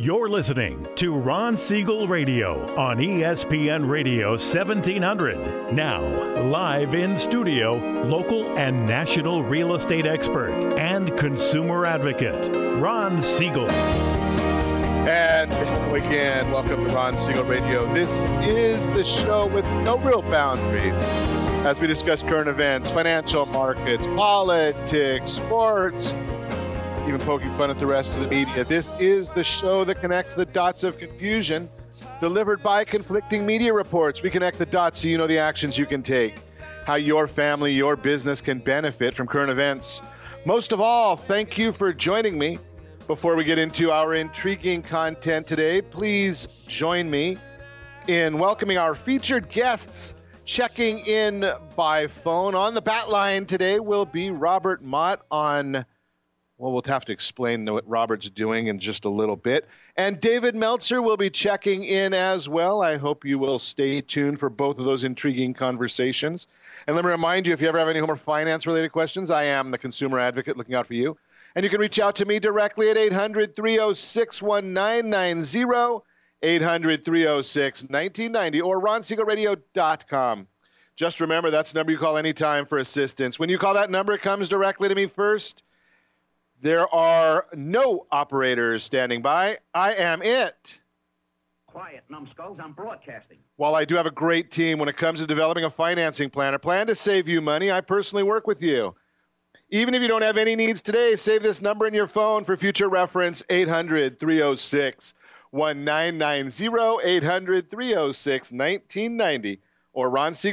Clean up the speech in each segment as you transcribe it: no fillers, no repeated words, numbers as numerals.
You're listening to Ron Siegel Radio on ESPN Radio 1700. Now, live in studio, local and national real estate expert and consumer advocate, Ron Siegel. And again, welcome to Ron Siegel Radio. This is the show with no real boundaries as we discuss current events, financial markets, politics, sports, even poking fun at the rest of the media. This is the show that connects the dots of confusion delivered by conflicting media reports. We connect the dots so you know the actions you can take, how your family, your business can benefit from current events. Most of all, thank you for joining me. Before we get into our intriguing content today, please join me in welcoming our featured guests. Checking in by phone on the bat line today will be Robert Mott on... Well, we'll have to explain what Robert's doing in just a little bit. And David Meltzer will be checking in as well. I hope you will stay tuned for both of those intriguing conversations. And let me remind you, if you ever have any home or finance-related questions, I am the consumer advocate looking out for you. And you can reach out to me directly at 800-306-1990, 800-306-1990, or ronsiegelradio.com. Just remember, that's the number you call anytime for assistance. When you call that number, it comes directly to me first. There are no operators standing by. I am it. Quiet, numbskulls. I'm broadcasting. While I do have a great team when it comes to developing a financing plan, a plan to save you money, I personally work with you. Even if you don't have any needs today, save this number in your phone for future reference, 800-306-1990, 800-306-1990, or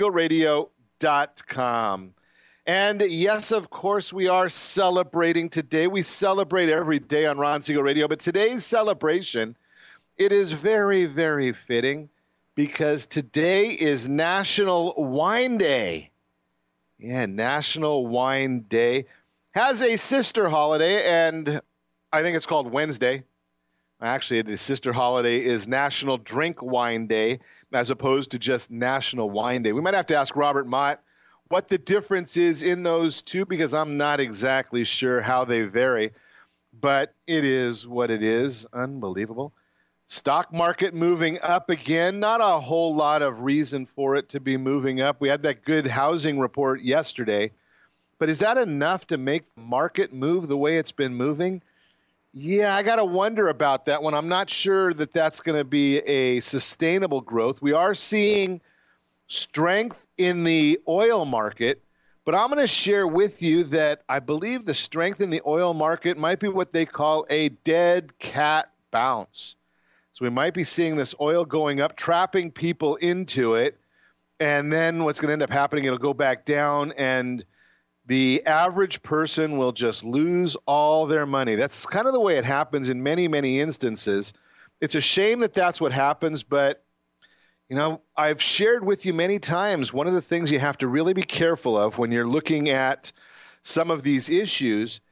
ronsiegelradio.com. And yes, of course, we are celebrating today. We celebrate every day on Ron Siegel Radio, but today's celebration, it is very, very fitting because today is National Wine Day. Yeah, National Wine Day has a sister holiday, and I think it's called Wednesday. Actually, the sister holiday is National Drink Wine Day as opposed to just National Wine Day. We might have to ask Robert Mott what the difference is in those two, because I'm not exactly sure how they vary, but it is what it is. Unbelievable. Stock market moving up again. Not a whole lot of reason for it to be moving up. We had that good housing report yesterday, but is that enough to make the market move the way it's been moving? Yeah, I got to wonder about that one. I'm not sure that that's going to be a sustainable growth. We are seeing strength in the oil market, but I'm going to share with you that I believe the strength in the oil market might be what they call a dead cat bounce. So we might be seeing this oil going up, trapping people into it, and then what's going to end up happening, it'll go back down, and the average person will just lose all their money. That's kind of the way it happens in many, many instances. It's a shame that that's what happens, but you know, I've shared with you many times, one of the things you have to really be careful of when you're looking at some of these issues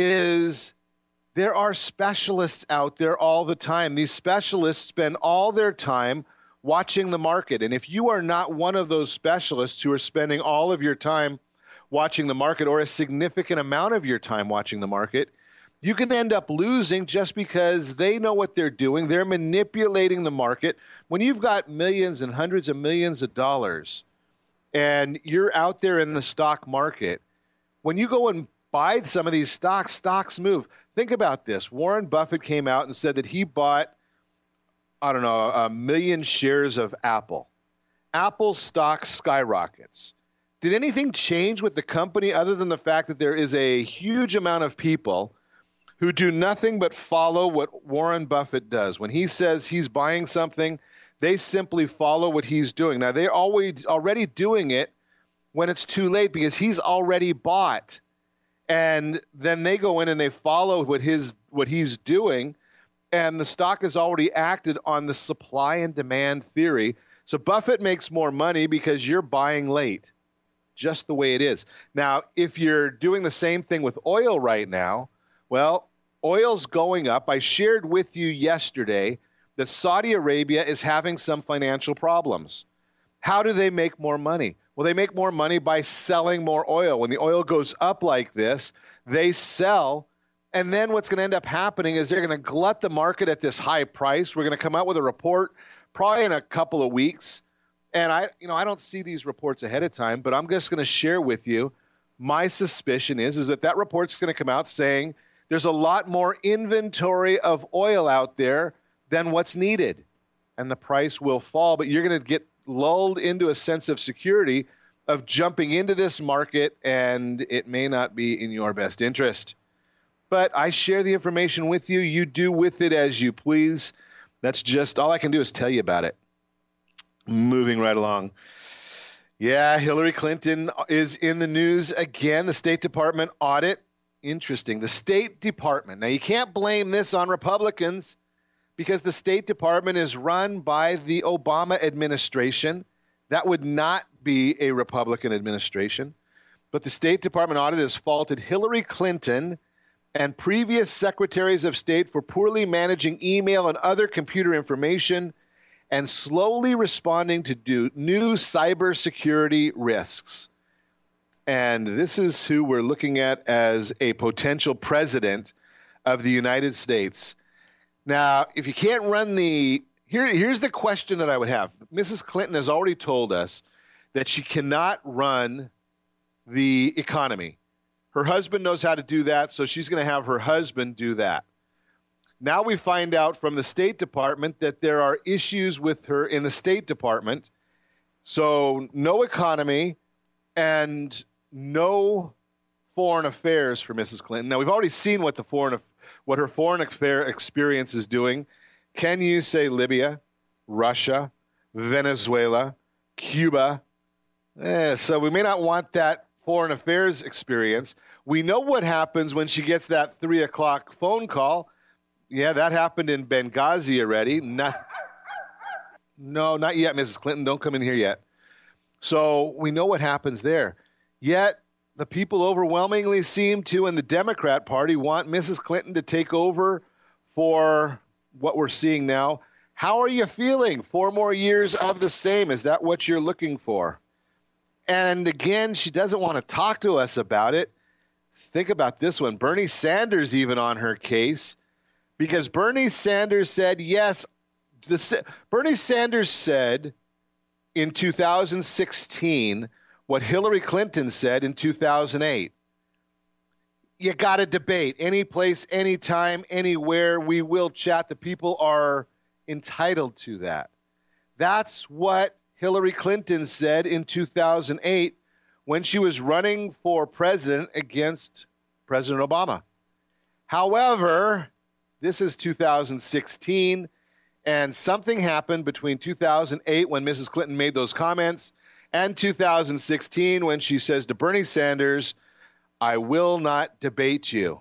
is there are specialists out there all the time. These specialists spend all their time watching the market. And if you are not one of those specialists who are spending all of your time watching the market or a significant amount of your time watching the market, you can end up losing just because they know what they're doing. They're manipulating the market. When you've got millions and hundreds of millions of dollars and you're out there in the stock market, when you go and buy some of these stocks move. Think about this. Warren Buffett came out and said that he bought, 1 million shares of Apple. Apple stock skyrockets. Did anything change with the company other than the fact that there is a huge amount of people who do nothing but follow what Warren Buffett does? When he says he's buying something, they simply follow what he's doing. Now, they're already doing it when it's too late because he's already bought. And then they go in and they follow what he's doing, and the stock has already acted on the supply and demand theory. So Buffett makes more money because you're buying late, just the way it is. Now, if you're doing the same thing with oil right now, well, oil's going up. I shared with you yesterday that Saudi Arabia is having some financial problems. How do they make more money? Well, they make more money by selling more oil. When the oil goes up like this, they sell And then what's going to end up happening is they're going to glut the market at this high price. We're going to come out with a report probably in a couple of weeks. And I don't see these reports ahead of time, but I'm just going to share with you my suspicion is that report's going to come out saying there's a lot more inventory of oil out there than what's needed. And the price will fall, but you're going to get lulled into a sense of security of jumping into this market, and it may not be in your best interest. But I share the information with you. You do with it as you please. That's just all I can do is tell you about it. Moving right along. Yeah, Hillary Clinton is in the news again. The State Department audit. Interesting. The State Department. Now, you can't blame this on Republicans because the State Department is run by the Obama administration. That would not be a Republican administration. But the State Department audit has faulted Hillary Clinton and previous secretaries of state for poorly managing email and other computer information and slowly responding to new cybersecurity risks. And this is who we're looking at as a potential president of the United States. Now, if you can't run here's the question that I would have. Mrs. Clinton has already told us that she cannot run the economy. Her husband knows how to do that, so she's going to have her husband do that. Now we find out from the State Department that there are issues with her in the State Department. So no economy and no foreign affairs for Mrs. Clinton. Now we've already seen what her foreign affair experience is doing. Can you say Libya, Russia, Venezuela, Cuba? So we may not want that foreign affairs experience. We know what happens when she gets that 3 o'clock phone call. Yeah, that happened in Benghazi already. No, not yet, Mrs. Clinton. Don't come in here yet. So we know what happens there. Yet the people overwhelmingly seem to, in the Democrat Party, want Mrs. Clinton to take over for what we're seeing now. How are you feeling? 4 more years of the same. Is that what you're looking for? And again, she doesn't want to talk to us about it. Think about this one. Bernie Sanders even on her case. Because Bernie Sanders said, yes, Bernie Sanders said in 2016 what Hillary Clinton said in 2008. You got to debate any place, anytime, anywhere. We will chat. The people are entitled to that. That's what Hillary Clinton said in 2008 when she was running for president against President Obama. However, this is 2016, and something happened between 2008 when Mrs. Clinton made those comments and 2016 when she says to Bernie Sanders, I will not debate you.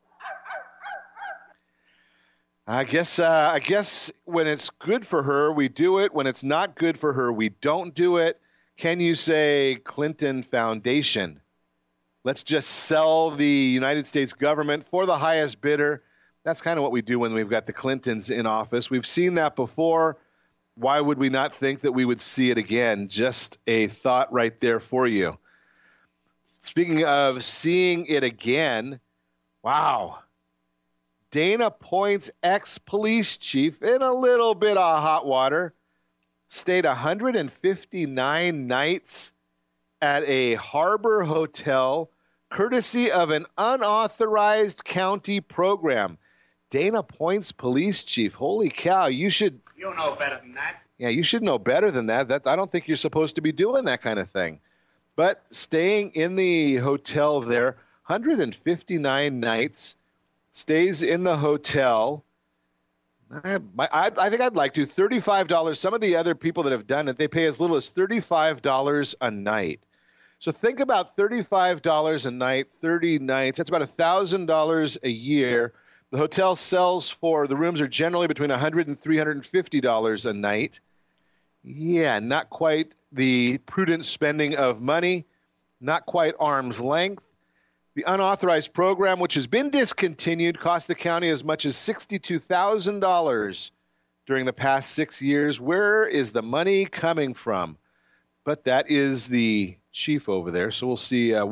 I guess when it's good for her, we do it. When it's not good for her, we don't do it. Can you say Clinton Foundation? Let's just sell the United States government for the highest bidder. That's kind of what we do when we've got the Clintons in office. We've seen that before. Why would we not think that we would see it again? Just a thought right there for you. Speaking of seeing it again, wow. Dana Point's ex-police chief in a little bit of hot water stayed 159 nights at a harbor hotel courtesy of an unauthorized county program. Dana Point's police chief. Holy cow, you know better than that. Yeah, you should know better than that. I don't think you're supposed to be doing that kind of thing. But staying in the hotel there, 159 nights, stays in the hotel. I think I'd like to. $35. Some of the other people that have done it, they pay as little as $35 a night. So think about $35 a night, 30 nights. That's about $1,000 a year. The hotel sells for, the rooms are generally between $100 and $350 a night. Yeah, not quite the prudent spending of money, not quite arm's length. The unauthorized program, which has been discontinued, cost the county as much as $62,000 during the past 6 years. Where is the money coming from? But that is the chief over there, so we'll see what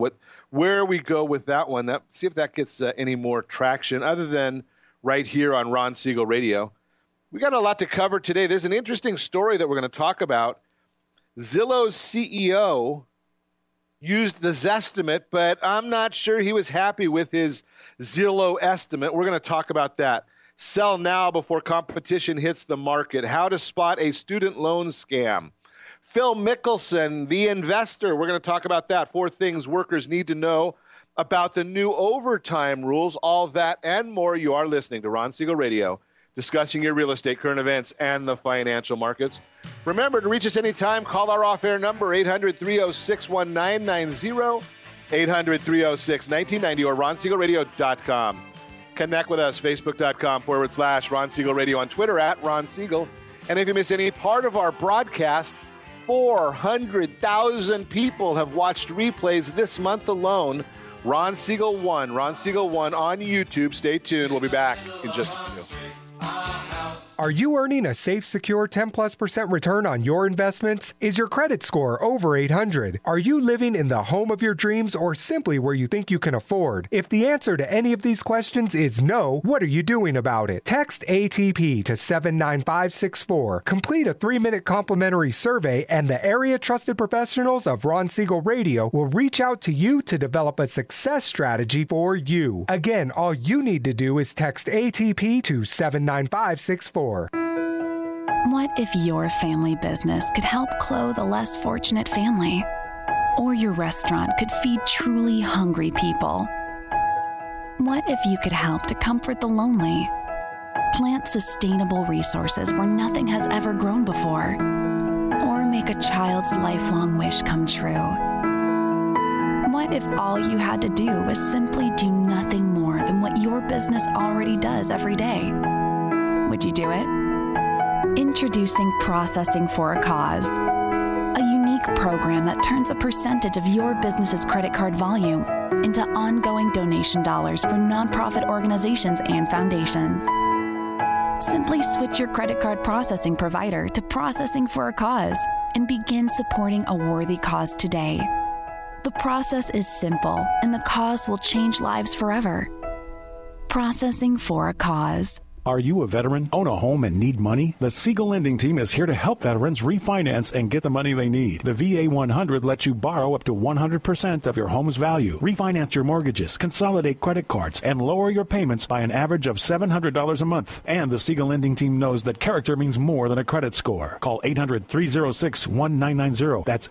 where we go with that one. See if that gets any more traction other than right here on Ron Siegel Radio. We got a lot to cover today. There's an interesting story that we're going to talk about. Zillow's CEO used the Zestimate, but I'm not sure he was happy with his Zillow estimate. We're going to talk about that. Sell now before competition hits the market. How to spot a student loan scam. Phil Mickelson, the investor. We're going to talk about that. 4 things workers need to know about the new overtime rules. All that and more. You are listening to Ron Siegel Radio, discussing your real estate, current events, and the financial markets. Remember to reach us anytime. Call our off-air number, 800-306-1990, 800-306-1990, or ronsiegelradio.com. Connect with us, facebook.com/Ron Siegel Radio, on Twitter @Ron Siegel. And if you miss any part of our broadcast, 400,000 people have watched replays this month alone. Ron Siegel 1 on YouTube. Stay tuned. We'll be back in just a few. Are you earning a safe, secure 10+% return on your investments? Is your credit score over 800? Are you living in the home of your dreams or simply where you think you can afford? If the answer to any of these questions is no, what are you doing about it? Text ATP to 79564. Complete a 3-minute complimentary survey, and the area trusted professionals of Ron Siegel Radio will reach out to you to develop a success strategy for you. Again, all you need to do is text ATP to 79564. What if your family business could help clothe a less fortunate family? Or your restaurant could feed truly hungry people? What if you could help to comfort the lonely? Plant sustainable resources where nothing has ever grown before? Or make a child's lifelong wish come true? What if all you had to do was simply do nothing more than what your business already does every day? Would you do it? Introducing Processing for a Cause, a unique program that turns a percentage of your business's credit card volume into ongoing donation dollars for nonprofit organizations and foundations. Simply switch your credit card processing provider to Processing for a Cause and begin supporting a worthy cause today. The process is simple, and the cause will change lives forever. Processing for a Cause. Are you a veteran, own a home, and need money? The Siegel Lending Team is here to help veterans refinance and get the money they need. The VA 100 lets you borrow up to 100% of your home's value, refinance your mortgages, consolidate credit cards, and lower your payments by an average of $700 a month. And the Siegel Lending Team knows that character means more than a credit score. Call 800-306-1990. That's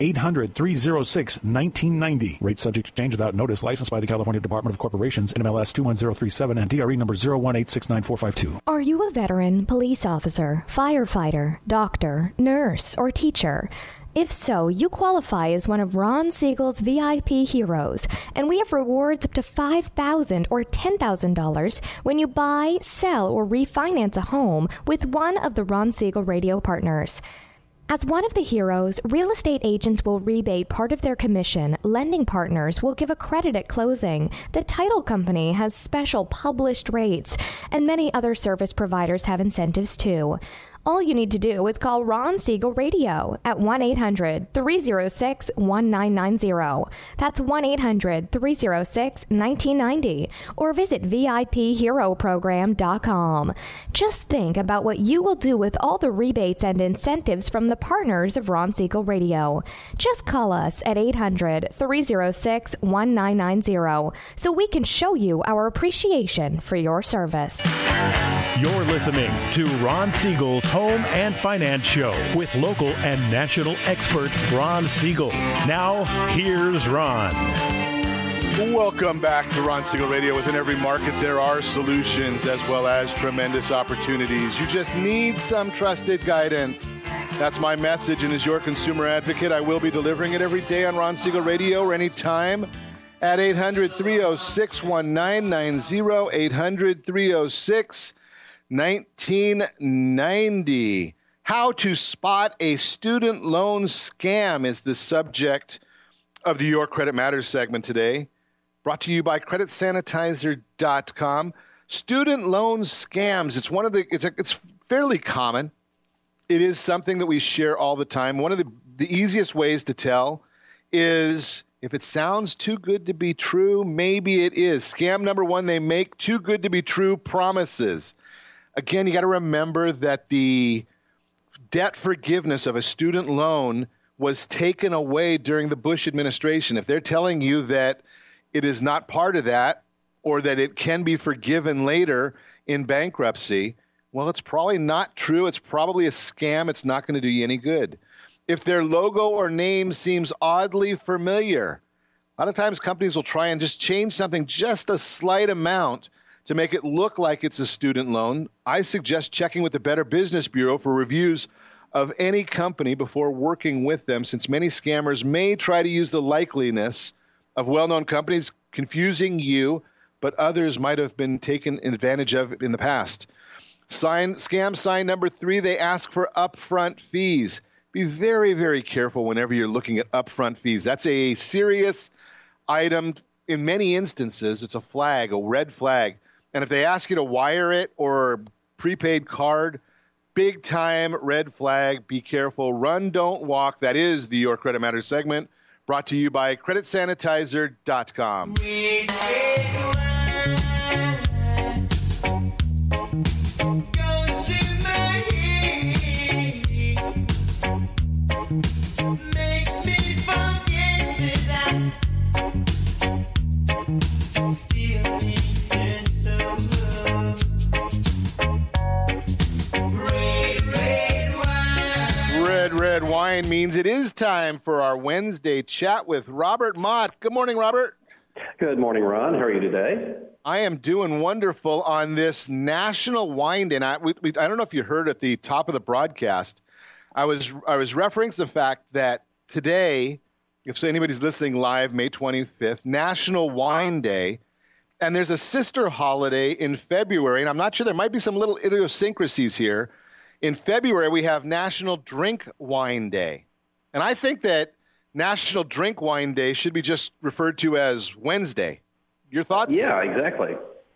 800-306-1990. Rate subject to change without notice. Licensed by the California Department of Corporations, NMLS 21037, and DRE number 018694452. Are you a veteran, police officer, firefighter, doctor, nurse, or teacher? If so, you qualify as one of Ron Siegel's VIP heroes, and we have rewards up to $5,000 or $10,000 when you buy, sell, or refinance a home with one of the Ron Siegel Radio partners. As one of the heroes, real estate agents will rebate part of their commission, lending partners will give a credit at closing, the title company has special published rates, and many other service providers have incentives too. All you need to do is call Ron Siegel Radio at 1-800-306-1990. That's 1-800-306-1990. Or visit VIPHeroProgram.com. Just think about what you will do with all the rebates and incentives from the partners of Ron Siegel Radio. Just call us at 800-306-1990 so we can show you our appreciation for your service. You're listening to Ron Siegel's Home and Finance Show with local and national expert Ron Siegel. Now, here's Ron. Welcome back to Ron Siegel Radio. Within every market, there are solutions as well as tremendous opportunities. You just need some trusted guidance. That's my message, and as your consumer advocate, I will be delivering it every day on Ron Siegel Radio or anytime at 800-306-1990, 800-306-1990. How to spot a student loan scam is the subject of the Your Credit Matters segment today. Brought to you by CreditSanitizer.com. Student loan scams. It's fairly common. It is something that we share all the time. One of the easiest ways to tell is If it sounds too good to be true, maybe it is. Scam number one, they make too good to be true promises. Again, you got to remember that the debt forgiveness of a student loan was taken away during the Bush administration. If they're telling you that it is not part of that or that it can be forgiven later in bankruptcy, well, it's probably not true. It's probably a scam. It's not going to do you any good. If their logo or name seems oddly familiar, a lot of times companies will try and just change something just a slight amount to make it look like it's a student loan. I suggest checking with the Better Business Bureau for reviews of any company before working with them, since many scammers may try to use the likeliness of well-known companies, confusing you, but others might have been taken advantage of in the past. Scam sign number 3, they ask for upfront fees. Be very, very careful whenever you're looking at upfront fees. That's a serious item. In many instances, it's a flag, a red flag. And if they ask you to wire it or prepaid card, big time red flag. Be careful. Run, don't walk. That is the Your Credit Matters segment, brought to you by CreditSanitizer.com. Red wine means it is time for our Wednesday chat with Robert Mott. Good morning, Robert. Good morning, Ron. How are you today? I am doing wonderful on this National Wine Day. And I don't know if you heard at the top of the broadcast, I was referencing the fact that today, if anybody's listening live, May 25th, National Wine Day, and there's a sister holiday in February, and I'm not sure, there might be some little idiosyncrasies here. In February, we have National Drink Wine Day. And I think that National Drink Wine Day should be just referred to as Wednesday. Your thoughts? Yeah, exactly.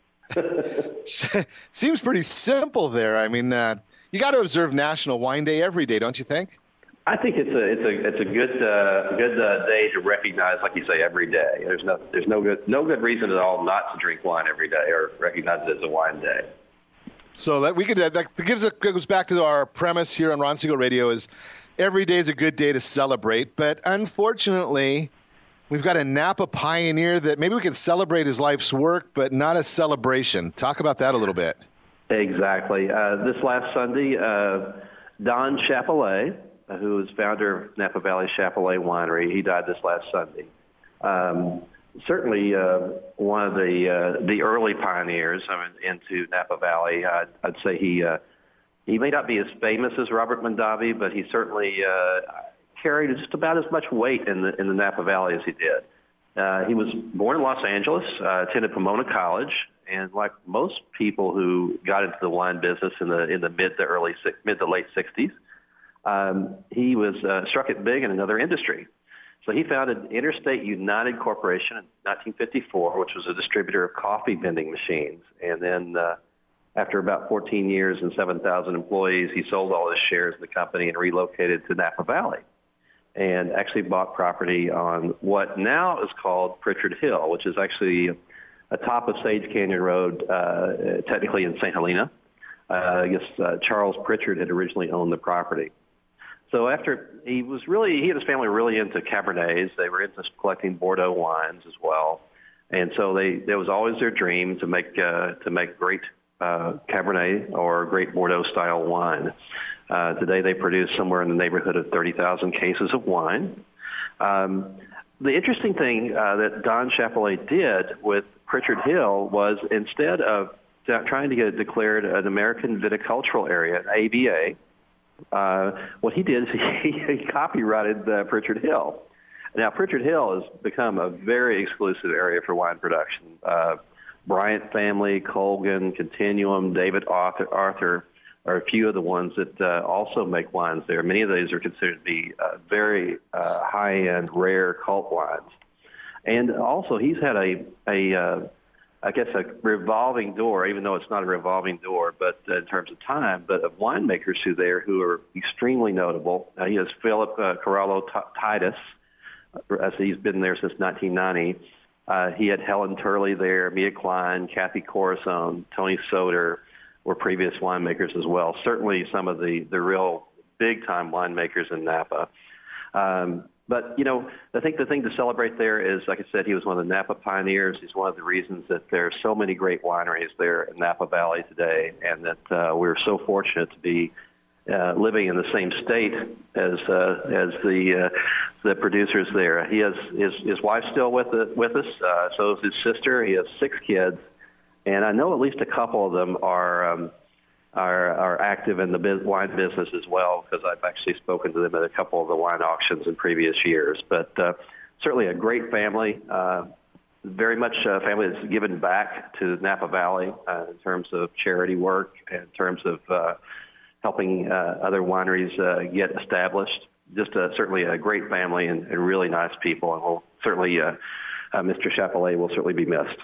Seems pretty simple there. I mean, you got to observe National Wine Day every day, don't you think? I think it's a good day to recognize, like you say, every day. There's no good reason at all not to drink wine every day or recognize it as a wine day. So that goes back to our premise here on Ron Siegel Radio: is every day is a good day to celebrate. But unfortunately, we've got a Napa pioneer that maybe we could celebrate his life's work, but not a celebration. Talk about that a little bit. Exactly. This last Sunday, Don Chapelet, who is founder of Napa Valley Chapelet Winery, he died this last Sunday. Certainly one of the early pioneers into Napa Valley. I'd say he may not be as famous as Robert Mondavi, but he certainly carried just about as much weight in the Napa Valley as he did. He was born in Los Angeles, attended Pomona College, and like most people who got into the wine business in the mid to late 60s, he was struck it big in another industry. So he founded Interstate United Corporation in 1954, which was a distributor of coffee vending machines. And then after about 14 years and 7,000 employees, he sold all his shares in the company and relocated to Napa Valley and actually bought property on what now is called Pritchard Hill, which is actually atop of Sage Canyon Road, technically in St. Helena. I guess Charles Pritchard had originally owned the property. So after he and his family were really into Cabernets. They were into collecting Bordeaux wines as well. And so there was always their dream to make great Cabernet or great Bordeaux style wine. Today they produce somewhere in the neighborhood of 30,000 cases of wine. The interesting thing that Don Chapelet did with Pritchard Hill was, instead of trying to get it declared an American viticultural area, an AVA, what he did is he copyrighted Pritchard Hill. Now, Pritchard Hill has become a very exclusive area for wine production. Bryant family, Colgan, Continuum, David Arthur are a few of the ones that also make wines there. Many of these are considered to be very high-end, rare cult wines. And also, he's had a revolving door, even though it's not a revolving door, but in terms of time, but of winemakers who are extremely notable. He has Philip Corallo Titus, as he's been there since 1990. He had Helen Turley there, Mia Klein, Kathy Corazon, Tony Soder were previous winemakers as well. Certainly some of the real big-time winemakers in Napa. But, I think the thing to celebrate there is, like I said, he was one of the Napa pioneers. He's one of the reasons that there are so many great wineries there in Napa Valley today, and that we're so fortunate to be living in the same state as the producers there. He has his wife's still with us. So is his sister. He has 6 kids, and I know at least a couple of them are active in the wine business as well, because I've actually spoken to them at a couple of the wine auctions in previous years. But certainly a great family. Very much a family that's given back to Napa Valley in terms of charity work, in terms of helping other wineries get established. Just certainly a great family and really nice people, and we'll certainly, Mr. Chapelet will certainly be missed.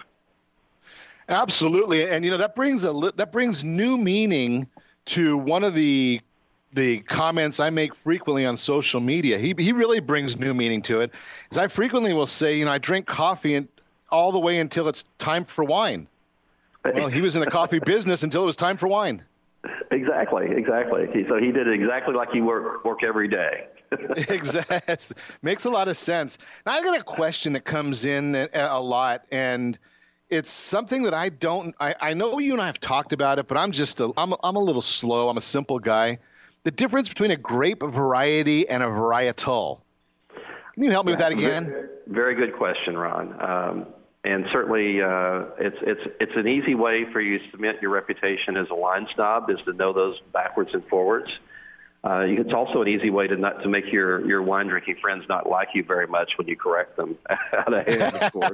Absolutely, and that brings new meaning to one of the comments I make frequently on social media. He really brings new meaning to it. As I frequently will say, I drink coffee all the way until it's time for wine. Well, he was in the coffee business until it was time for wine. Exactly. So he did exactly like you work every day. Exactly. Makes a lot of sense. Now, I got a question that comes in a lot, and it's something that I know you and I have talked about it, but I'm a little slow. I'm a simple guy. The difference between a grape variety and a varietal. Can you help me with that again? Very good question, Ron. And certainly, it's an easy way for you to cement your reputation as a wine snob, is to know those backwards and forwards. It's also an easy way to make your wine drinking friends not like you very much when you correct them out of hand, of course.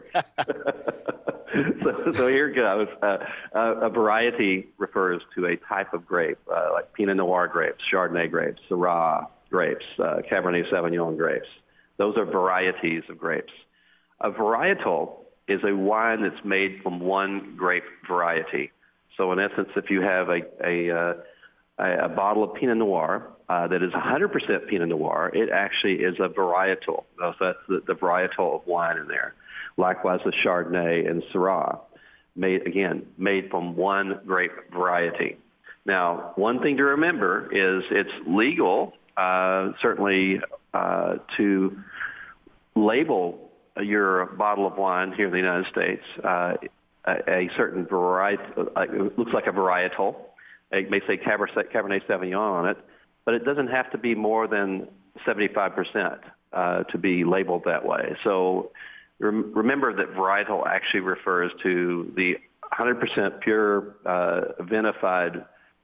So here goes. A variety refers to a type of grape, like Pinot Noir grapes, Chardonnay grapes, Syrah grapes, Cabernet Sauvignon grapes. Those are varieties of grapes. A varietal is a wine that's made from one grape variety. So in essence, if you have a bottle of Pinot Noir that is 100% Pinot Noir, it actually is a varietal. So that's the varietal of wine in there. Likewise with Chardonnay and Syrah, made from one grape variety. Now, one thing to remember is it's legal, certainly, to label your bottle of wine here in the United States a certain variety, looks like a varietal. It may say Cabernet Sauvignon on it, but it doesn't have to be more than 75% to be labeled that way. So remember that varietal actually refers to the 100% pure vinified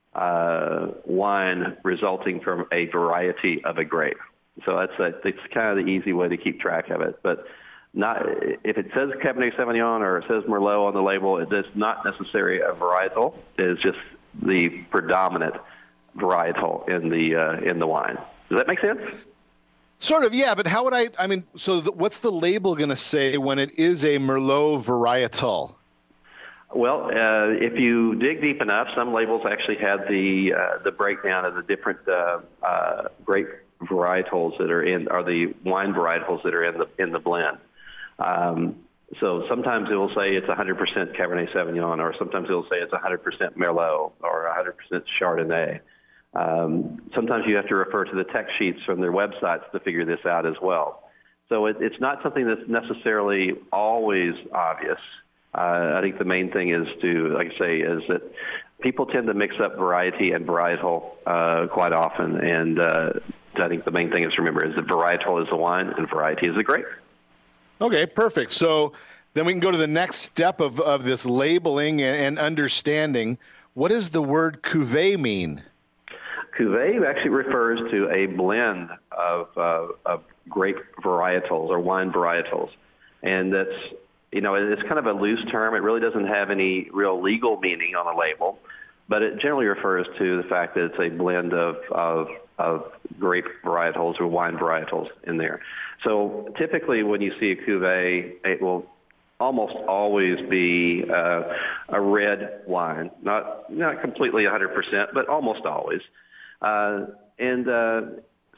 wine resulting from a variety of a grape. So it's kind of the easy way to keep track of it. But not if it says Cabernet Sauvignon or it says Merlot on the label, it is not necessarily a varietal. It is just the predominant varietal in the wine. Does that make sense? Sort of, yeah. But how would what's the label going to say when it is a Merlot varietal? Well, if you dig deep enough, some labels actually have the breakdown of the different grape varietals that are the wine varietals that are in the blend. So sometimes it will say it's 100% Cabernet Sauvignon, or sometimes it will say it's 100% Merlot or 100% Chardonnay. Sometimes you have to refer to the text sheets from their websites to figure this out as well. So it's not something that's necessarily always obvious. I think the main thing is is that people tend to mix up variety and varietal quite often, and I think the main thing is to remember is that varietal is the wine and variety is the grape. Okay, perfect. So then we can go to the next step of this labeling and understanding. What does the word cuvée mean? Cuvée actually refers to a blend of grape varietals or wine varietals. And that's, it's kind of a loose term. It really doesn't have any real legal meaning on the label, but it generally refers to the fact that it's a blend of grape varietals or wine varietals in there. So typically when you see a cuvée, it will almost always be a red wine, not completely 100%, but almost always. And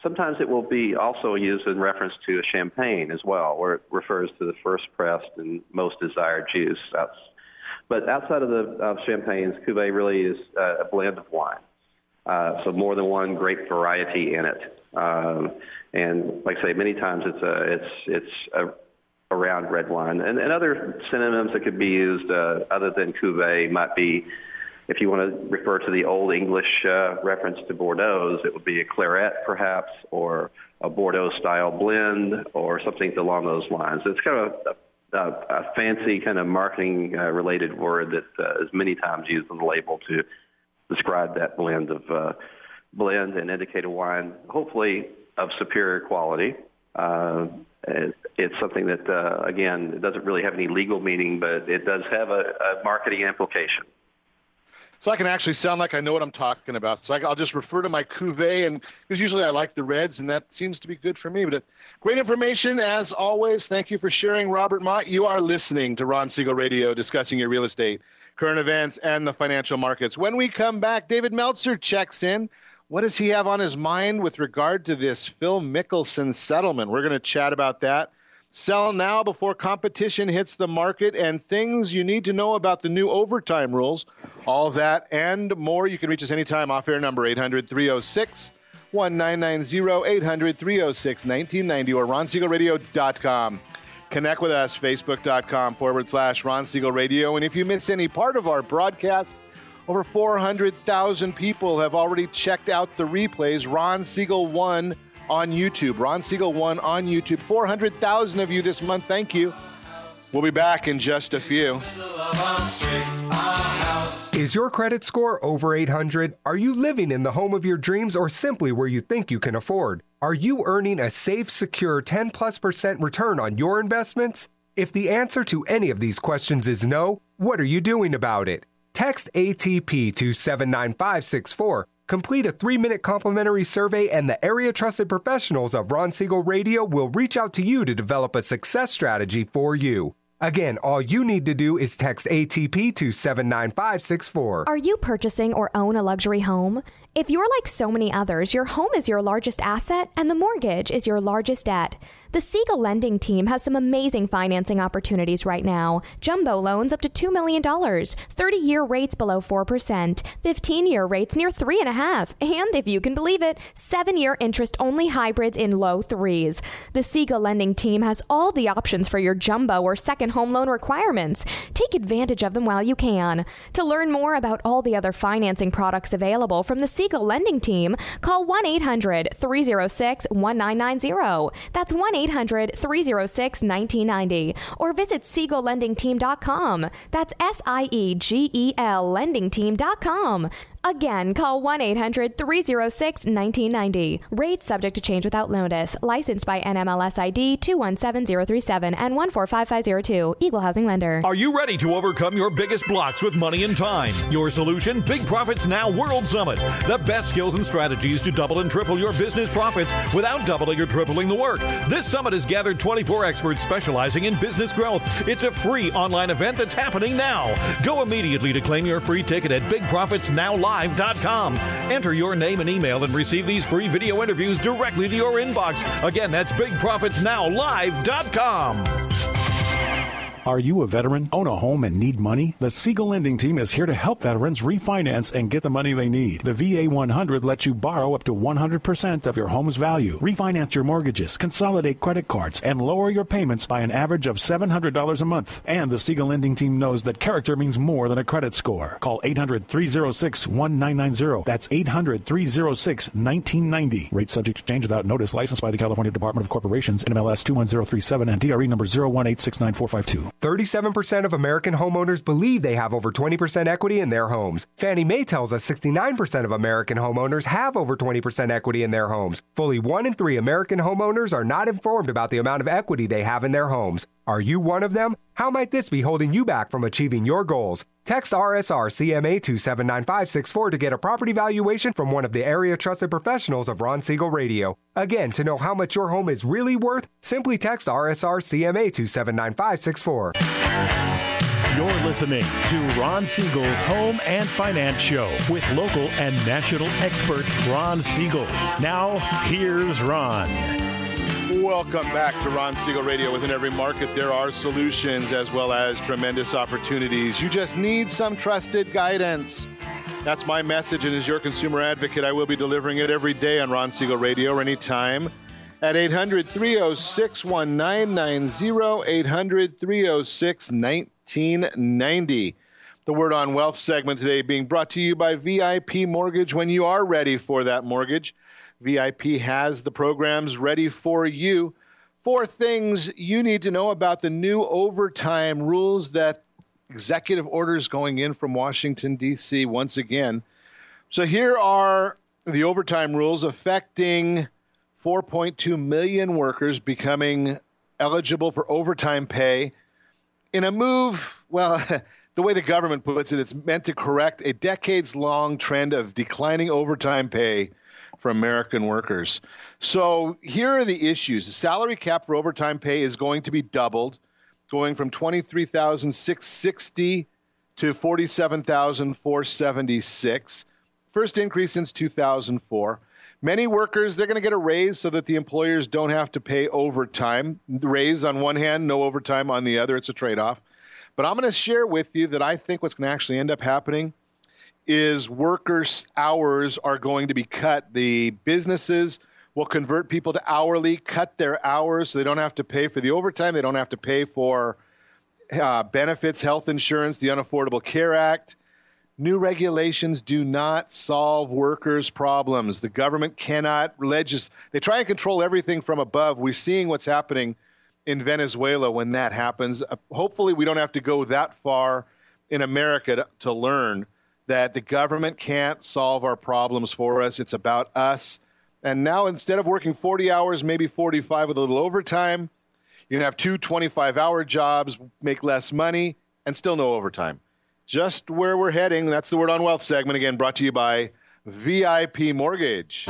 sometimes it will be also used in reference to a champagne as well, where it refers to the first pressed and most desired juice. But outside of champagnes, Cuvée really is a blend of wine. So more than one grape variety in it. And like I say, many times it's a round red wine. And other synonyms that could be used other than Cuvée might be, if you want to refer to the Old English reference to Bordeaux, it would be a claret perhaps, or a Bordeaux-style blend, or something along those lines. It's kind of a fancy kind of marketing-related word that is many times used on the label to describe that blend and indicate a wine, hopefully of superior quality. It's something that, again, it doesn't really have any legal meaning, but it does have a marketing implication. So I can actually sound like I know what I'm talking about. So I'll just refer to my Cuvée, and because usually I like the reds, and that seems to be good for me. But great information, as always. Thank you for sharing, Robert Mott. You are listening to Ron Siegel Radio, discussing your real estate, current events, and the financial markets. When we come back, David Meltzer checks in. What does he have on his mind with regard to this Phil Mickelson settlement? We're going to chat about that. Sell now before competition hits the market, and things you need to know about the new overtime rules. All that and more. You can reach us anytime. Off-air number 800-306-1990, 800-306-1990, or ronsiegelradio.com. Connect with us, facebook.com/Ron Siegel Radio. And if you miss any part of our broadcast, over 400,000 people have already checked out the replays. Ron Siegel 1 on YouTube. Ron Siegel 1 on YouTube. 400,000 of you this month. Thank you. We'll be back in just a few. Is your credit score over 800? Are you living in the home of your dreams, or simply where you think you can afford? Are you earning a safe, secure 10+% return on your investments? If the answer to any of these questions is no, what are you doing about it? Text ATP to 79564. Complete a 3-minute complimentary survey, and the area trusted professionals of Ron Siegel Radio will reach out to you to develop a success strategy for you. Again, all you need to do is text ATP to 79564. Are you purchasing or own a luxury home? If you're like so many others, your home is your largest asset and the mortgage is your largest debt. The Siegel Lending Team has some amazing financing opportunities right now. Jumbo loans up to $2 million, 30-year rates below 4%, 15-year rates near 3.5%, and if you can believe it, 7-year interest-only hybrids in low 3s. The Siegel Lending Team has all the options for your jumbo or second home loan requirements. Take advantage of them while you can. To learn more about all the other financing products available from the Siegel Lending Team, call 1-800-306-1990. That's 1-800-306-1990. Or visit SiegelLendingTeam.com. That's SIEGEL LendingTeam.com. Again, call 1-800-306-1990. Rates subject to change without notice. Licensed by NMLS ID 217037 and 145502. Equal housing lender. Are you ready to overcome your biggest blocks with money and time? Your solution? Big Profits Now World Summit. The best skills and strategies to double and triple your business profits without doubling or tripling the work. This summit has gathered 24 experts specializing in business growth. It's a free online event that's happening now. Go immediately to claim your free ticket at BigProfitsNowLive.com. Enter your name and email and receive these free video interviews directly to your inbox. Again, that's BigProfitsNowLive.com. Are you a veteran, own a home, and need money? The Siegel Lending Team is here to help veterans refinance and get the money they need. The VA 100 lets you borrow up to 100% of your home's value, refinance your mortgages, consolidate credit cards, and lower your payments by an average of $700 a month. And the Siegel Lending Team knows that character means more than a credit score. Call 800-306-1990. That's 800-306-1990. Rate subject to change without notice. Licensed by the California Department of Corporations, NMLS 21037, and DRE number 018694452. 37% of American homeowners believe they have over 20% equity in their homes. Fannie Mae tells us 69% of American homeowners have over 20% equity in their homes. Fully 1 in 3 American homeowners are not informed about the amount of equity they have in their homes. Are you one of them? How might this be holding you back from achieving your goals? Text RSR CMA to 79564 to get a property valuation from one of the area trusted professionals of Ron Siegel Radio. Again, to know how much your home is really worth, simply text RSR CMA to 79564. You're listening to Ron Siegel's Home and Finance Show with local and national expert Ron Siegel. Now, here's Ron. Welcome back to Ron Siegel Radio. Within every market, there are solutions as well as tremendous opportunities. You just need some trusted guidance. That's my message, and as your consumer advocate, I will be delivering it every day on Ron Siegel Radio or anytime at 800-306-1990, 800-306-1990. The Word on Wealth segment today being brought to you by VIP Mortgage. When you are ready for that mortgage, VIP has the programs ready for you. 4 things you need to know about the new overtime rules, that executive orders going in from Washington, D.C. once again. So here are the overtime rules affecting 4.2 million workers becoming eligible for overtime pay in a move, well, the way the government puts it, it's meant to correct a decades-long trend of declining overtime pay for American workers. So here are the issues. The salary cap for overtime pay is going to be doubled, going from $23,660 to $47,476. First increase since 2004. Many workers, they're going to get a raise so that the employers don't have to pay overtime. Raise on one hand, no overtime on the other. It's a trade-off. But I'm going to share with you that I think what's going to actually end up happening is workers' hours are going to be cut. The businesses will convert people to hourly, cut their hours so they don't have to pay for the overtime. They don't have to pay for benefits, health insurance, the Unaffordable Care Act. New regulations do not solve workers' problems. The government cannot legislate. They try and control everything from above. We're seeing what's happening in Venezuela when that happens. Hopefully we don't have to go that far in America to learn that the government can't solve our problems for us. It's about us. And now instead of working 40 hours, maybe 45 with a little overtime, you can have 2 25-hour jobs, make less money, and still no overtime. Just where we're heading. That's the Word on Wealth segment, again, brought to you by VIP Mortgage.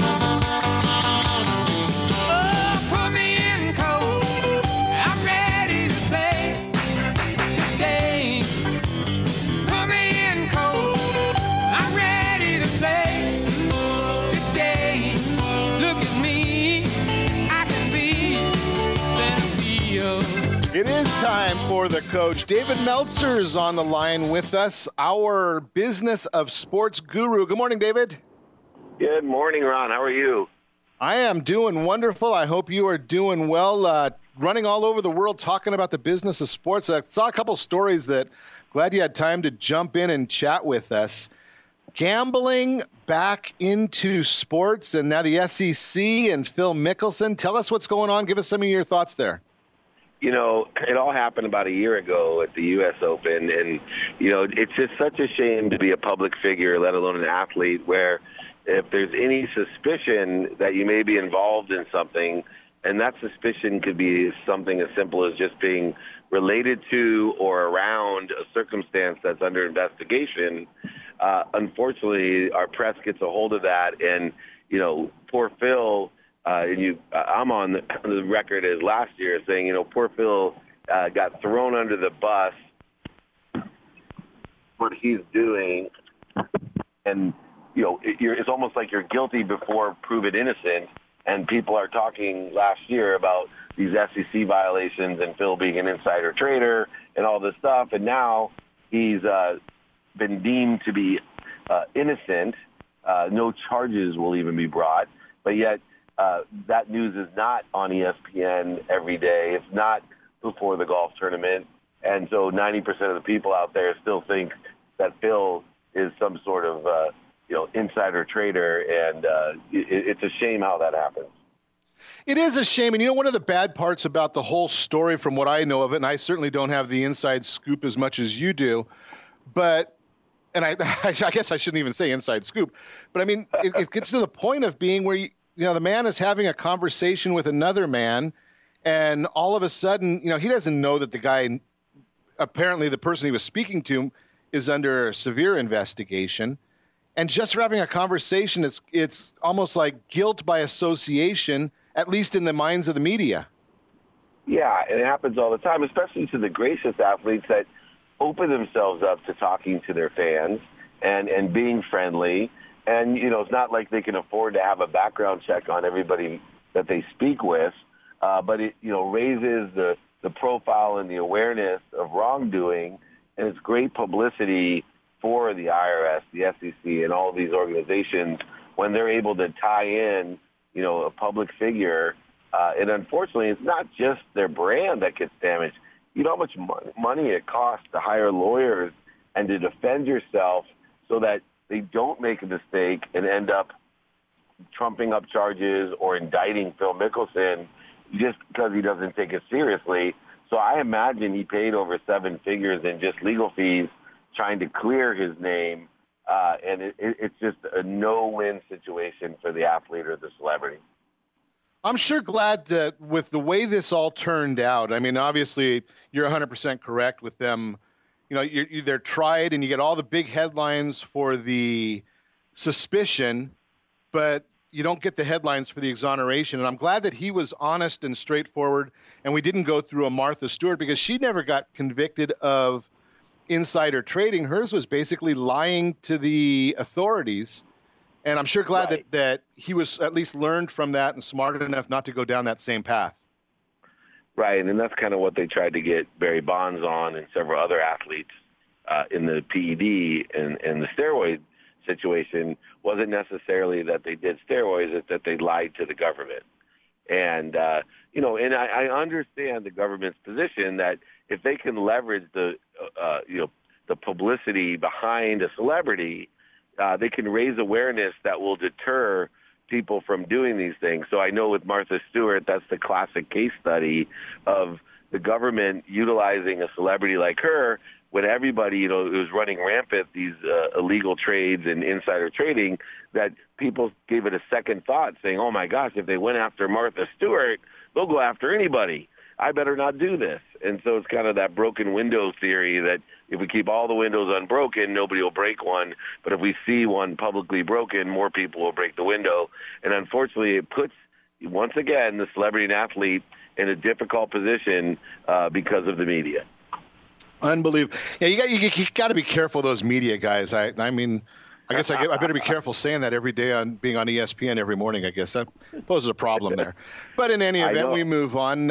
It is time for the coach. David Meltzer's on the line with us, our business of sports guru. Good morning, David. Good morning, Ron. How are you? I am doing wonderful. I hope you are doing well. Running all over the world talking about the business of sports. I saw a couple stories that glad you had time to jump in and chat with us. Gambling back into sports, and now the SEC and Phil Mickelson. Tell us what's going on. Give us some of your thoughts there. You know, it all happened about a year ago at the U.S. Open, and, you know, it's just such a shame to be a public figure, let alone an athlete, where if there's any suspicion that you may be involved in something, and that suspicion could be something as simple as just being related to or around a circumstance that's under investigation, unfortunately, our press gets a hold of that, and, you know, poor Phil... I'm on the record as last year saying, you know, poor Phil got thrown under the bus. What he's doing, and you know, it's almost like you're guilty before proven innocent. And people are talking last year about these SEC violations and Phil being an insider trader and all this stuff. And now he's been deemed to be innocent. No charges will even be brought, but yet. That news is not on ESPN every day. It's not before the golf tournament. And so 90% of the people out there still think that Phil is some sort of, insider trader. And it's a shame how that happens. It is a shame. And, you know, one of the bad parts about the whole story from what I know of it, and I certainly don't have the inside scoop as much as you do, but and I guess I shouldn't even say inside scoop, but I mean, it gets to the point of being where you know, the man is having a conversation with another man, and all of a sudden, you know, he doesn't know that the guy, apparently the person he was speaking to, is under severe investigation. And just for having a conversation, it's almost like guilt by association, at least in the minds of the media. Yeah, and it happens all the time, especially to the gracious athletes that open themselves up to talking to their fans and being friendly. And, it's not like they can afford to have a background check on everybody that they speak with, but it, raises the profile and the awareness of wrongdoing, and it's great publicity for the IRS, the SEC, and all of these organizations when they're able to tie in, a public figure. And unfortunately, it's not just their brand that gets damaged. You know how much money it costs to hire lawyers and to defend yourself so that they don't make a mistake and end up trumping up charges or indicting Phil Mickelson just because he doesn't take it seriously. So I imagine he paid over 7 figures in just legal fees trying to clear his name. And it's just a no-win situation for the athlete or the celebrity. I'm sure glad that with the way this all turned out, I mean, obviously you're 100% correct with them. They're tried and you get all the big headlines for the suspicion, but you don't get the headlines for the exoneration. And I'm glad that he was honest and straightforward and we didn't go through a Martha Stewart because she never got convicted of insider trading. Hers was basically lying to the authorities. And I'm sure glad that he was at least learned from that and smart enough not to go down that same path. Right, and that's kind of what they tried to get Barry Bonds on and several other athletes in the PED and the steroid situation. Wasn't necessarily that they did steroids, it's that they lied to the government. And, and I understand the government's position that if they can leverage the publicity behind a celebrity, they can raise awareness that will deter people from doing these things. So I know with Martha Stewart, that's the classic case study of the government utilizing a celebrity like her when everybody, it was running rampant, these illegal trades and insider trading, that people gave it a second thought saying, oh my gosh, if they went after Martha Stewart, they'll go after anybody. I better not do this. And so it's kind of that broken window theory that if we keep all the windows unbroken, nobody will break one. But if we see one publicly broken, more people will break the window. And unfortunately, it puts, once again, the celebrity and athlete in a difficult position because of the media. Unbelievable. Yeah, you got to be careful of those media guys. I guess I better be careful saying that every day on being on ESPN every morning. I guess that poses a problem there. But in any event, we move on.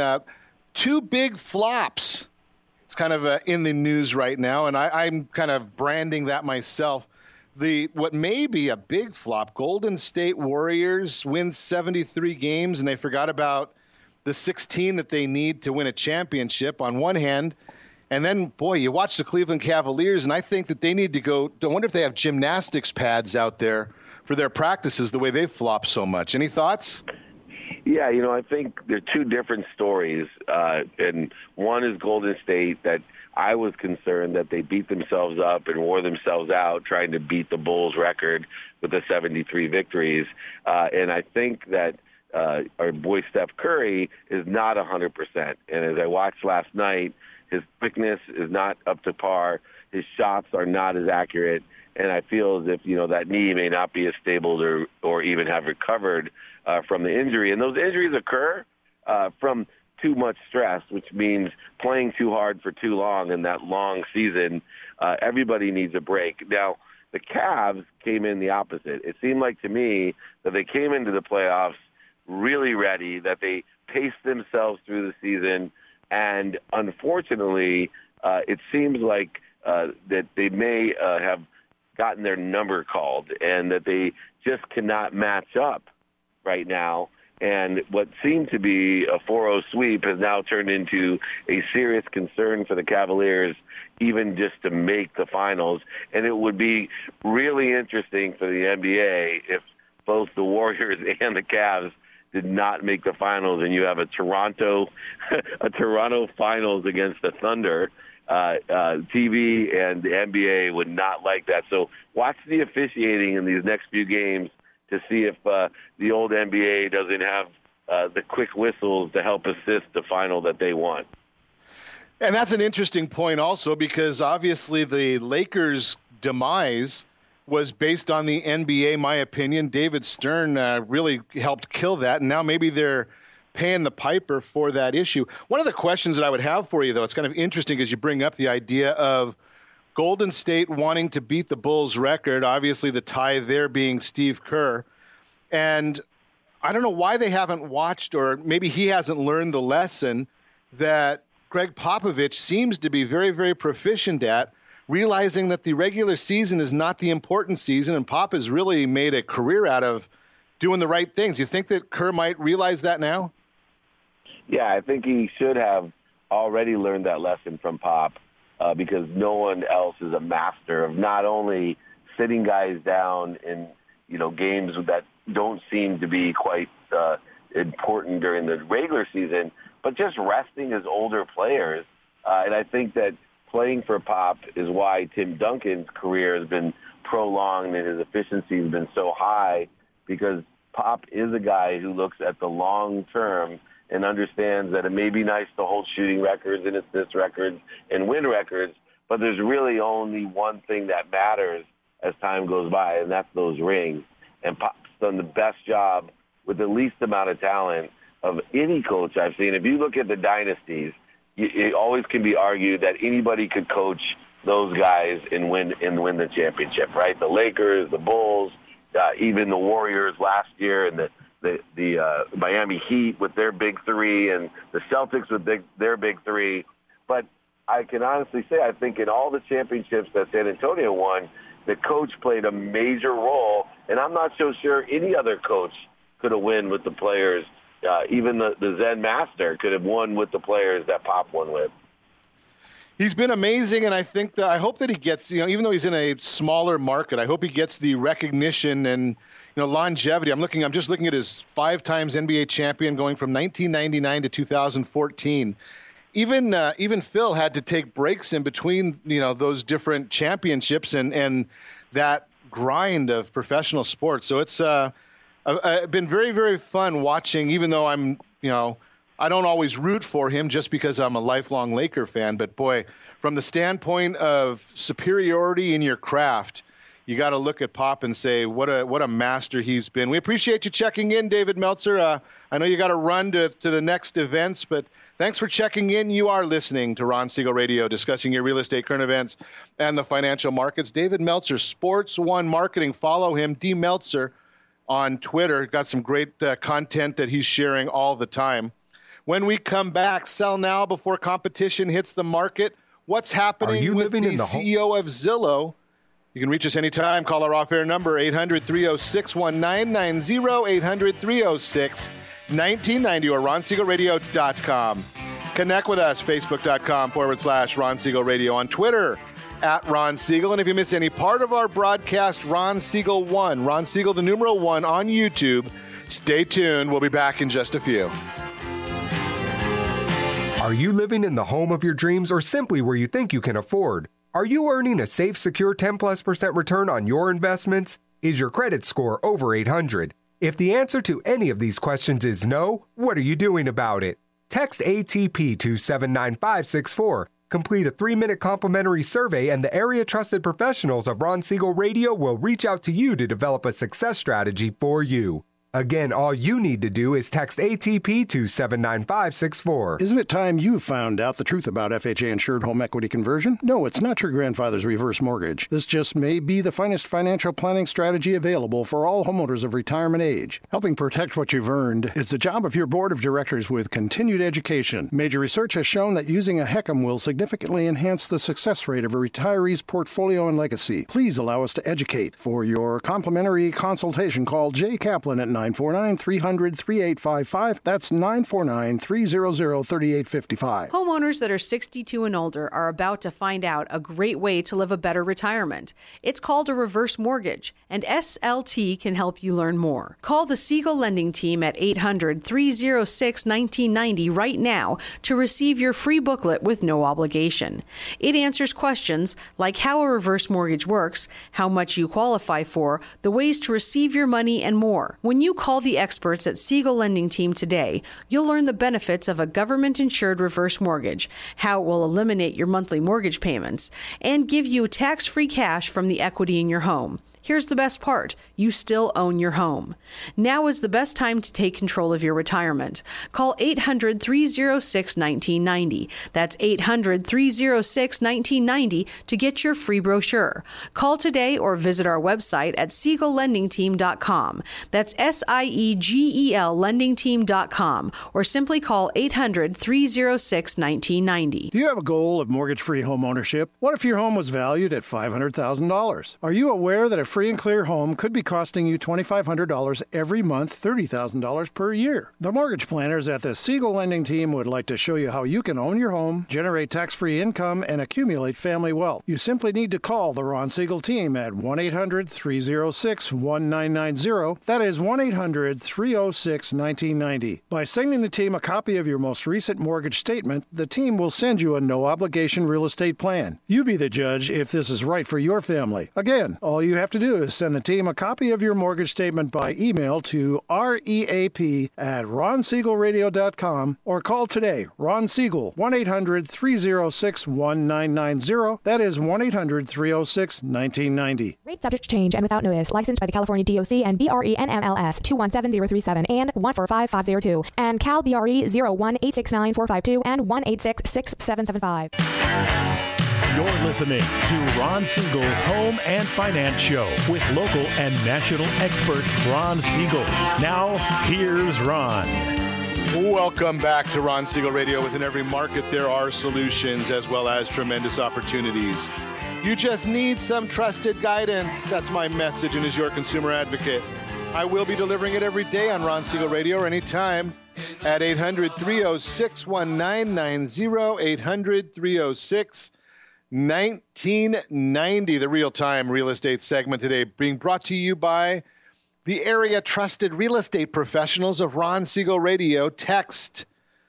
2 big flops. It's kind of in the news right now, and I'm kind of branding that myself. What may be a big flop, Golden State Warriors win 73 games, and they forgot about the 16 that they need to win a championship on one hand. And then, boy, you watch the Cleveland Cavaliers, and I think that they need to go – I wonder if they have gymnastics pads out there for their practices the way they flop so much. Any thoughts? Yeah, I think there are 2 different stories, and one is Golden State that I was concerned that they beat themselves up and wore themselves out trying to beat the Bulls record with the 73 victories. And I think that our boy Steph Curry is not 100%. And as I watched last night, his quickness is not up to par. His shots are not as accurate. And I feel as if, that knee may not be as stable or even have recovered from the injury. And those injuries occur from too much stress, which means playing too hard for too long in that long season. Everybody needs a break. Now, the Cavs came in the opposite. It seemed like to me that they came into the playoffs really ready, that they paced themselves through the season. And unfortunately, it seems like that they may have gotten their number called and that they just cannot match up right now. And what seemed to be a 4-0 sweep has now turned into a serious concern for the Cavaliers, even just to make the finals. And it would be really interesting for the NBA if both the Warriors and the Cavs did not make the finals, and you have a Toronto finals against the Thunder. TV and the NBA would not like that. So watch the officiating in these next few games to see if the old NBA doesn't have the quick whistles to help assist the final that they want. And that's an interesting point also, because obviously the Lakers' demise was based on the NBA, my opinion. David Stern really helped kill that, and now maybe they're paying the piper for that issue. One of the questions that I would have for you, though, it's kind of interesting as you bring up the idea of Golden State wanting to beat the Bulls record, obviously the tie there being Steve Kerr. And I don't know why they haven't watched, or maybe he hasn't learned the lesson that Greg Popovich seems to be very, very proficient at, realizing that the regular season is not the important season, and Pop has really made a career out of doing the right things. You think that Kerr might realize that now? Yeah, I think he should have already learned that lesson from Pop, because no one else is a master of not only sitting guys down in games that don't seem to be quite important during the regular season, but just resting his older players. And I think that playing for Pop is why Tim Duncan's career has been prolonged and his efficiency has been so high, because Pop is a guy who looks at the long term and understands that it may be nice to hold shooting records and assist records and win records, but there's really only one thing that matters as time goes by, and that's those rings. And Pop's done the best job with the least amount of talent of any coach I've seen. If you look at the dynasties, it always can be argued that anybody could coach those guys and win the championship, right? The Lakers, the Bulls, even the Warriors last year, and the Miami Heat with their big three, and the Celtics with their big three. But I can honestly say, I think in all the championships that San Antonio won, the coach played a major role, and I'm not so sure any other coach could have won with the players. Even the Zen Master could have won with the players that Pop won with. He's been amazing, and I hope that he gets, even though he's in a smaller market, I hope he gets the recognition and longevity. I'm just looking at his 5 times NBA champion going from 1999 to 2014. Even Phil had to take breaks in between, those different championships and that grind of professional sports. So it's been very, very fun watching, even though I don't always root for him just because I'm a lifelong Laker fan. But boy, from the standpoint of superiority in your craft, you got to look at Pop and say, what a master he's been. We appreciate you checking in, David Meltzer. I know you got to run to the next events, but thanks for checking in. You are listening to Ron Siegel Radio, discussing your real estate, current events, and the financial markets. David Meltzer, Sports One Marketing. Follow him, D. Meltzer, on Twitter. Got some great content that he's sharing all the time. When we come back, sell now before competition hits the market. What's happening with the CEO of Zillow? You can reach us anytime. Call our off-air number, 800-306-1990, 800-306-1990, or RonSiegelRadio.com. Connect with us, Facebook.com/Ron Siegel Radio, on Twitter, @Ron Siegel. And if you miss any part of our broadcast, Ron Siegel 1, Ron Siegel, the numeral 1 on YouTube. Stay tuned. We'll be back in just a few. Are you living in the home of your dreams, or simply where you think you can afford? Are you earning a safe, secure 10+% return on your investments? Is your credit score over 800? If the answer to any of these questions is no, what are you doing about it? Text ATP to 79564. Complete a 3-minute complimentary survey, and the area trusted professionals of Ron Siegel Radio will reach out to you to develop a success strategy for you. Again, all you need to do is text ATP to 79564. Isn't it time you found out the truth about FHA insured home equity conversion? No, it's not your grandfather's reverse mortgage. This just may be the finest financial planning strategy available for all homeowners of retirement age. Helping protect what you've earned is the job of your board of directors with continued education. Major research has shown that using a HECM will significantly enhance the success rate of a retiree's portfolio and legacy. Please allow us to educate. For your complimentary consultation, call Jay Kaplan at 949-300-3855. That's 949-300-3855. Homeowners that are 62 and older are about to find out a great way to live a better retirement. It's called a reverse mortgage, and SLT can help you learn more. Call the Siegel Lending Team at 800-306-1990 right now to receive your free booklet with no obligation. It answers questions like how a reverse mortgage works, how much you qualify for, the ways to receive your money, and more. When you call the experts at Siegel Lending Team today, you'll learn the benefits of a government-insured reverse mortgage, how it will eliminate your monthly mortgage payments, and give you tax-free cash from the equity in your home. Here's the best part. You still own your home. Now is the best time to take control of your retirement. Call 800-306-1990. That's 800-306-1990 to get your free brochure. Call today or visit our website at SiegelLendingTeam.com. That's SIEGEL LendingTeam.com, or simply call 800-306-1990. Do you have a goal of mortgage-free home ownership? What if your home was valued at $500,000? Are you aware that a free and clear home could be costing you $2,500 every month, $30,000 per year? The mortgage planners at the Siegel Lending Team would like to show you how you can own your home, generate tax-free income, and accumulate family wealth. You simply need to call the Ron Siegel team at 1-800-306-1990. That is 1-800-306-1990. By sending the team a copy of your most recent mortgage statement, the team will send you a no-obligation real estate plan. You be the judge if this is right for your family. Again, all you have to do is send the team a copy of your mortgage statement by email to reap@ronsiegelradio.com or call today. Ron Siegel, 1-800-306-1990. That is 1-800-306-1990. Rate subject to change and without notice. Licensed by the California DOC and BRE NMLS 217037 and 145502 and Cal BRE 01869452 and 1866775. You're listening to Ron Siegel's Home and Finance Show with local and national expert Ron Siegel. Now, here's Ron. Welcome back to Ron Siegel Radio. Within every market, there are solutions as well as tremendous opportunities. You just need some trusted guidance. That's my message, and as your consumer advocate, I will be delivering it every day on Ron Siegel Radio or anytime at 800-306-1990, 800-306-1990, the real-time real estate segment today being brought to you by the area trusted real estate professionals of Ron Siegel Radio. Text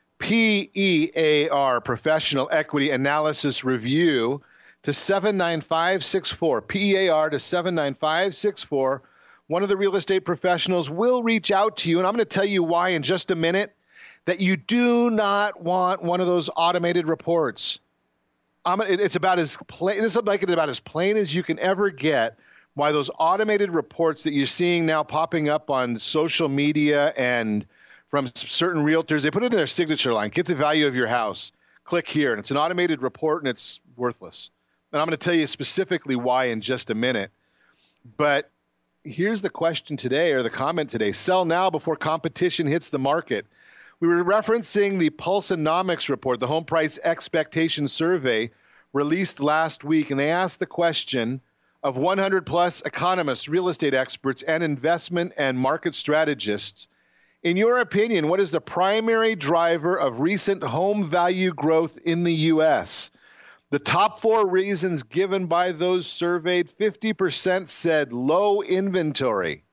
PEAR, Professional Equity Analysis Review, to 79564, PEAR to 79564. One of the real estate professionals will reach out to you, and I'm going to tell you why in just a minute, that you do not want one of those automated reports. It's about as plain, this will make it about as plain as you can ever get, why those automated reports that you're seeing now popping up on social media and from certain realtors, they put it in their signature line, get the value of your house, click here, and it's an automated report and it's worthless. And I'm going to tell you specifically why in just a minute. But here's the question today, or the comment today. Sell now before competition hits the market. We were referencing the Pulseonomics report, the home price expectation survey released last week, and they asked the question of 100-plus economists, real estate experts, and investment and market strategists. In your opinion, what is the primary driver of recent home value growth in the U.S.? The top 4 reasons given by those surveyed, 50% said low inventory.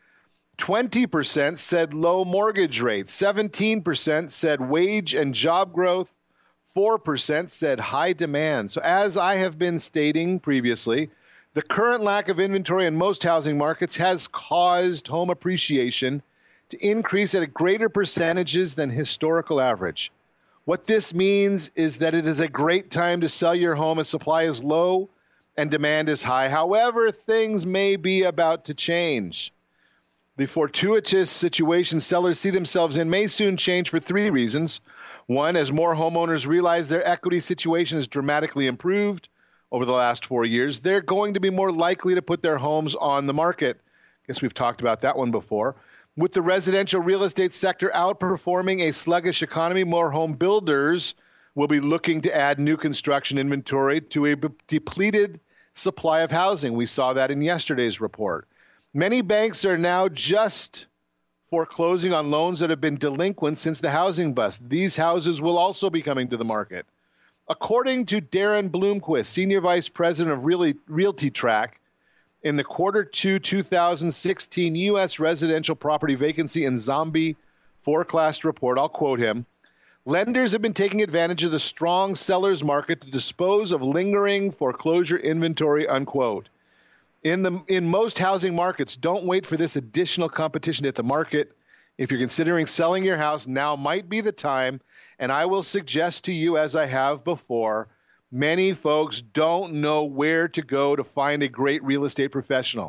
20% said low mortgage rates. 17% said wage and job growth. 4% said high demand. So as I have been stating previously, the current lack of inventory in most housing markets has caused home appreciation to increase at a greater percentages than historical average. What this means is that it is a great time to sell your home as supply is low and demand is high. However, things may be about to change. The fortuitous situation sellers see themselves in may soon change for 3 reasons. 1, as more homeowners realize their equity situation has dramatically improved over the last 4 years, they're going to be more likely to put their homes on the market. I guess we've talked about that one before. With the residential real estate sector outperforming a sluggish economy, more home builders will be looking to add new construction inventory to a depleted supply of housing. We saw that in yesterday's report. Many banks are now just foreclosing on loans that have been delinquent since the housing bust. These houses will also be coming to the market. According to Darren Bloomquist, Senior Vice President of RealtyTrack, in the Q2 2016 U.S. residential property vacancy and zombie forecast report, I'll quote him, lenders have been taking advantage of the strong seller's market to dispose of lingering foreclosure inventory, unquote. In most housing markets, don't wait for this additional competition to hit the market. If you're considering selling your house, now might be the time. And I will suggest to you, as I have before, many folks don't know where to go to find a great real estate professional.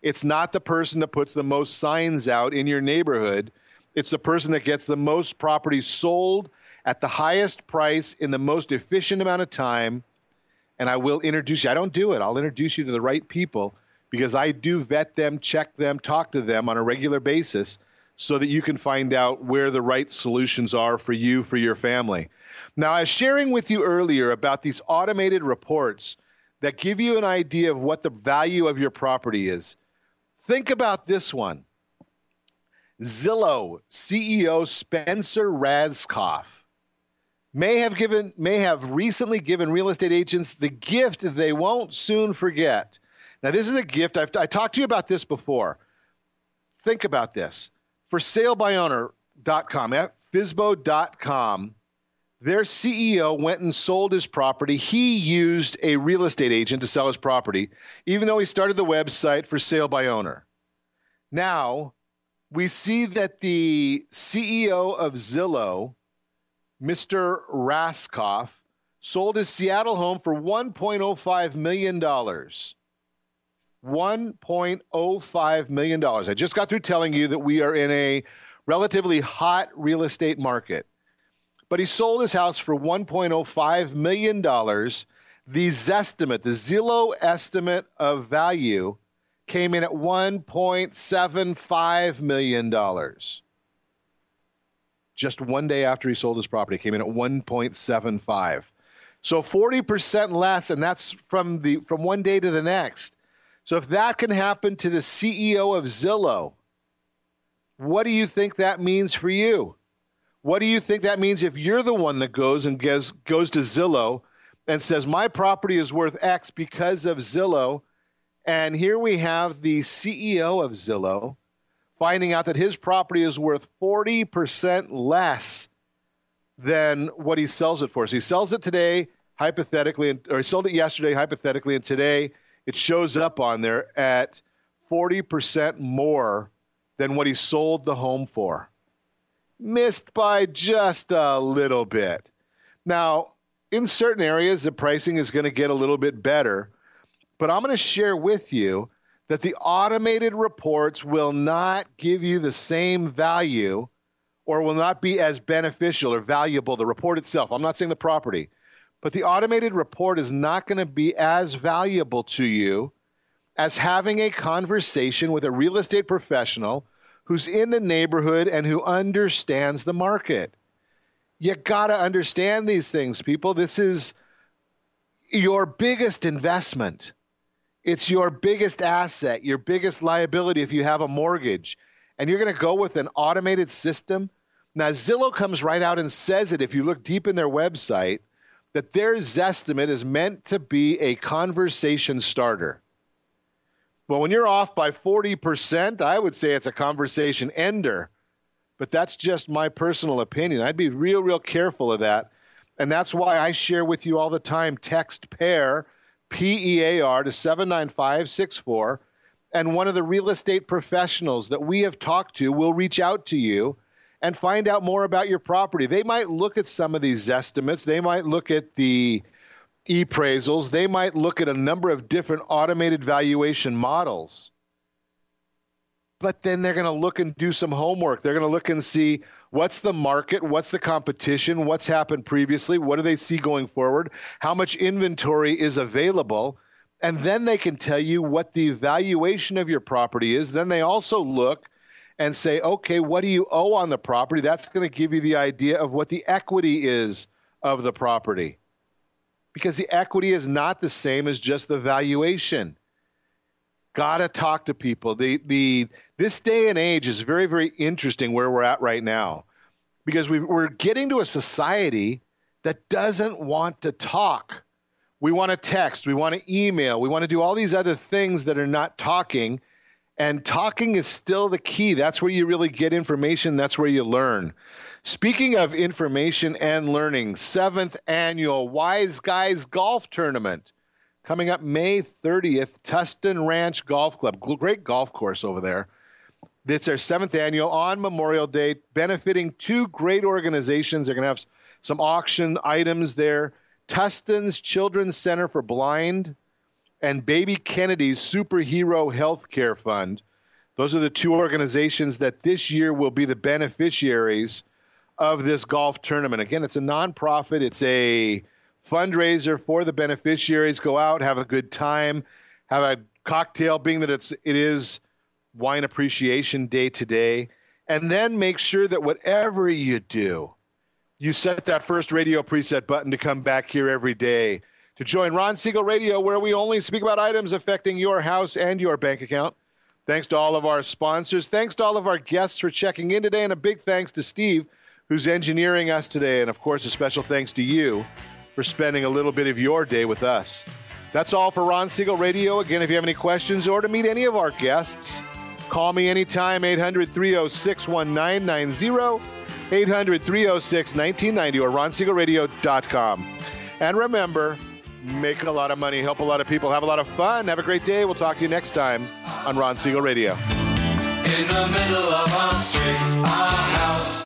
It's not the person that puts the most signs out in your neighborhood. It's the person that gets the most properties sold at the highest price in the most efficient amount of time. And I will introduce you. I don't do it. I'll introduce you to the right people because I do vet them, check them, talk to them on a regular basis so that you can find out where the right solutions are for you, for your family. Now, I was sharing with you earlier about these automated reports that give you an idea of what the value of your property is. Think about this one. Zillow CEO Spencer Rascoff may have recently given real estate agents the gift they won't soon forget. Now, this is a gift. I talked to you about this before. Think about this. For salebyowner.com, at FSBO.com, their CEO went and sold his property. He used a real estate agent to sell his property, even though he started the website for Sale by Owner. Now, we see that the CEO of Zillow, Mr. Rascoff, sold his Seattle home for $1.05 million. $1.05 million. I just got through telling you that we are in a relatively hot real estate market. But he sold his house for $1.05 million. The Zestimate, the Zillow estimate of value, came in at $1.75 million. Just one day after he sold his property, came in at 1.75. So 40% less, and that's from one day to the next. So if that can happen to the CEO of Zillow, what do you think that means for you? What do you think that means if you're the one that goes to Zillow and says, my property is worth X because of Zillow, and here we have the CEO of Zillow finding out that his property is worth 40% less than what he sells it for. So he sells it today, hypothetically, or he sold it yesterday, hypothetically, and today it shows up on there at 40% more than what he sold the home for. Missed by just a little bit. Now, in certain areas, the pricing is going to get a little bit better, but I'm going to share with you that the automated reports will not give you the same value or will not be as beneficial or valuable, the report itself. I'm not saying the property, but the automated report is not going to be as valuable to you as having a conversation with a real estate professional who's in the neighborhood and who understands the market. You got to understand these things, people. This is your biggest investment. It's your biggest asset, your biggest liability if you have a mortgage. And you're going to go with an automated system. Now, Zillow comes right out and says it, if you look deep in their website, that their Zestimate is meant to be a conversation starter. Well, when you're off by 40%, I would say it's a conversation ender. But that's just my personal opinion. I'd be real careful of that. And that's why I share with you all the time, text PAIR, P-E-A-R, to 79564. And one of the real estate professionals that we have talked to will reach out to you and find out more about your property. They might look at some of these estimates. They might look at the appraisals. They might look at a number of different automated valuation models. But then they're going to look and do some homework. They're going to look and see what's the market, what's the competition, what's happened previously, what do they see going forward, how much inventory is available, and then they can tell you what the valuation of your property is. Then they also look and say, okay, what do you owe on the property? That's going to give you the idea of what the equity is of the property. Because the equity is not the same as just the valuation. Gotta talk to people. This day and age is very interesting where we're at right now. Because we're getting to a society that doesn't want to talk. We want to text, we want to email, we want to do all these other things that are not talking. And talking is still the key. That's where you really get information. That's where you learn. Speaking of information and learning, 7th annual Wise Guys Golf Tournament coming up May 30th, Tustin Ranch Golf Club. Great golf course over there. It's their 7th annual on Memorial Day, benefiting two great organizations. They're going to have some auction items there. Tustin's Children's Center for Blind and Baby Kennedy's Superhero Healthcare Fund. Those are the two organizations that this year will be the beneficiaries of this golf tournament. Again, it's a nonprofit. It's a fundraiser for the beneficiaries. Go out, have a good time, have a cocktail, being that it is Wine Appreciation Day today. And then make sure that whatever you do, you set that first radio preset button to come back here every day to join Ron Siegel Radio, where we only speak about items affecting your house and your bank account. Thanks to all of our sponsors. Thanks to all of our guests for checking in today. And a big thanks to Steve, who's engineering us today. And, of course, a special thanks to you for spending a little bit of your day with us. That's all for Ron Siegel Radio. Again, if you have any questions or to meet any of our guests, call me anytime, 800-306-1990, 800-306-1990, or ronsiegelradio.com. And remember, make a lot of money, help a lot of people, have a lot of fun. Have a great day. We'll talk to you next time on Ron Siegel Radio. In the middle of our street, our house.